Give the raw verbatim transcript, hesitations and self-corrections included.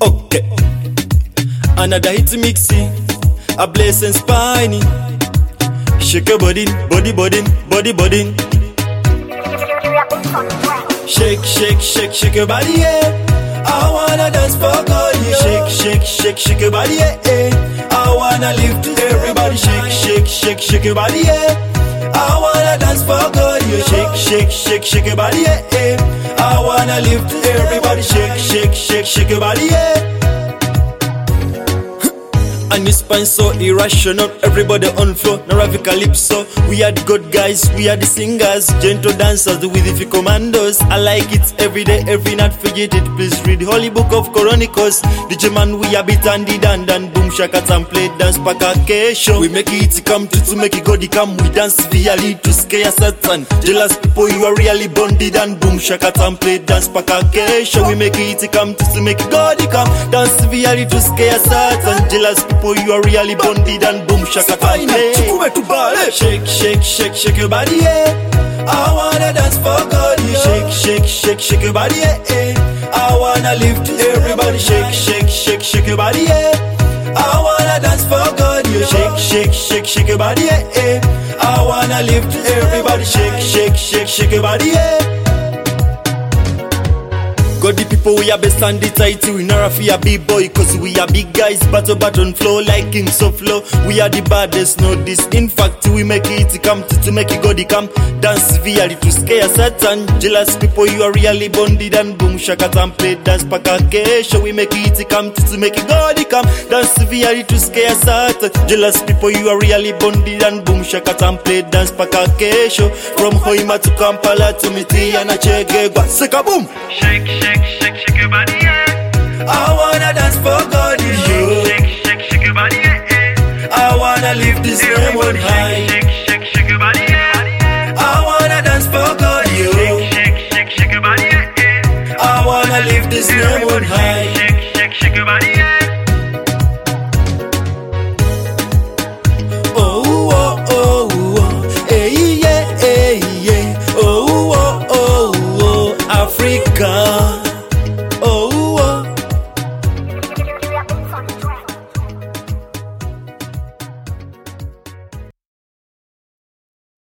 Okay, another hit mixing, a blessing spiny. Shake your body, body, body, body, body. Shake, shake, shake, shake your body, yeah. I wanna dance for God, yeah. Shake, shake, shake, shake your body, yeah. yeah. I wanna live to everybody. Shake, shake, shake, shake your body, yeah. I wanna dance for God, yeah. Shake, shake, shake, shake your body, yeah. yeah. I wanna live to everybody. Shake, shake, shake, shake your body, yeah. And your spine so irrational, everybody on floor, Naravi Calypso. We are the good guys, we are the singers, gentle dancers with the commandos. I like it every day, every night, forget it. Please read the Holy Book of Chronicles. The German we are beat and the dan dan boom shakat and play dance pakakesho. We make it come to to make it go the come. We dance via lead to scare Satan. Jealous people, you are really bonded and boom shakat and play dance pakakesho. We make it come to to make it go the come. Dance via lead to scare Satan. Jealous people, you are really bonded and boom shaka time. Shake, shake, shake, shake your body, yeah. I wanna dance for God, yeah. Shake, shake, shake, shake your body, yeah. yeah. I wanna live to everybody. Shake, shake, shake, shake your body, yeah. I wanna dance for God, yeah. Shake, shake, shake, shake your body, yeah. yeah. I wanna live to everybody. Shake, shake, shake, shake your body, yeah. Got the people we are best and the title. We not a big boy cause we are big guys. Battle button flow like kings of flow. We are the baddest, know this. In fact, we make it come to, to make it go the come. Dance via to scare Satan. Jealous people, you are really bonded and boom shakat and play dance pakakesho. We make it come to, to make it go the come. Dance via to scare Satan. Jealous people, you are really bonded and boom shakat and play dance pakakesho. From Hoima to Kampala to Miti and Achegegwa. Seka boom. Shake, shake. Shake, shake your body, yeah. I wanna dance for God, yeah. Shake, shake, shake your body, yeah. I wanna live this name on high. Shake, shake, shake your body, yeah. I wanna dance for God, yeah. Shake, shake, shake, shake your body, yeah. I wanna live this name on high. Shake, shake, shake your body, yeah. Oh, oh, oh, oh, hey, yeah, hey, yeah. Oh, oh, oh, oh, Africa.